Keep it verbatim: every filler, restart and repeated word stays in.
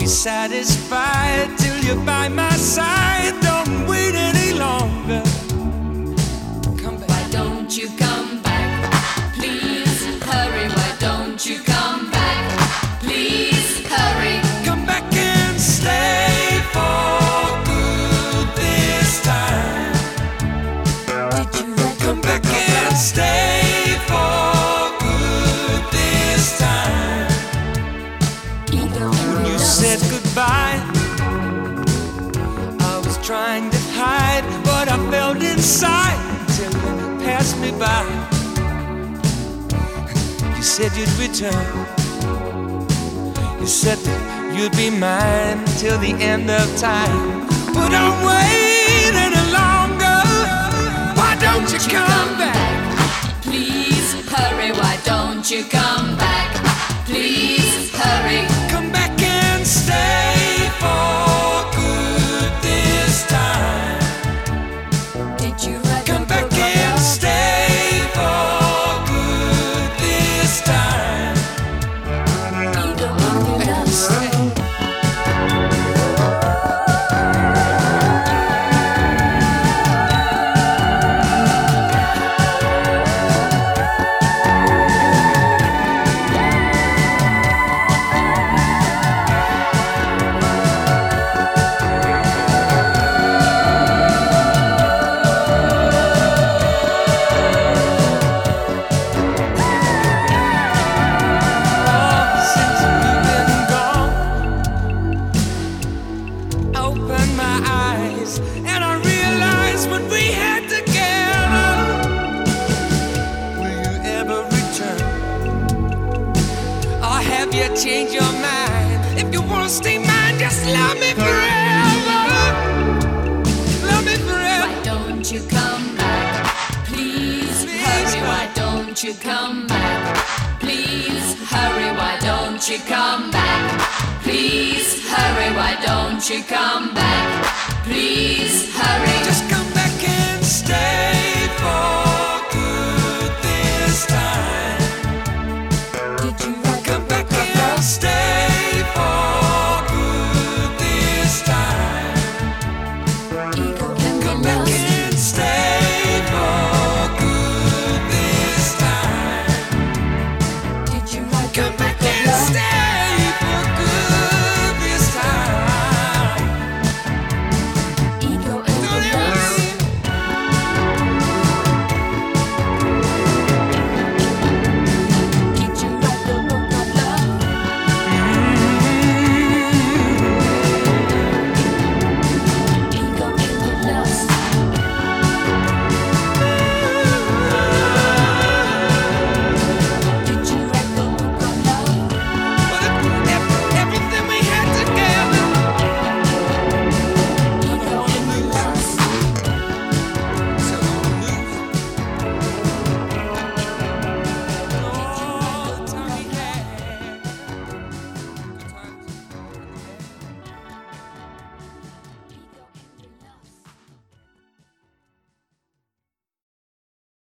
satisfied till you're by my side. Don't wait any longer. Come back. Why don't you come back? Please hurry. Why don't you come back? Please hurry. Come back and stay for good this time. Did you let Come back and stay for good this time. When you said goodbye, I was trying to hide what I felt inside till you passed me by. You said you'd return. You said that you'd be mine till the end of time. But don't wait any longer. Why don't you come back? Please hurry. Why don't you come back? Please hurry. Come back and stay for good this time. Did you write Come the back book and about- stay for good this time. Either one of us. Since you've been gone, I opened my eyes and I realized what we had together. Will you ever return? Or have you changed your mind? If you wanna stay mine, just love me forever. Love me forever. Why don't you come back? Please hurry. Why don't you come back? Please hurry. Why don't you come back? Please hurry. Why don't you come back? Please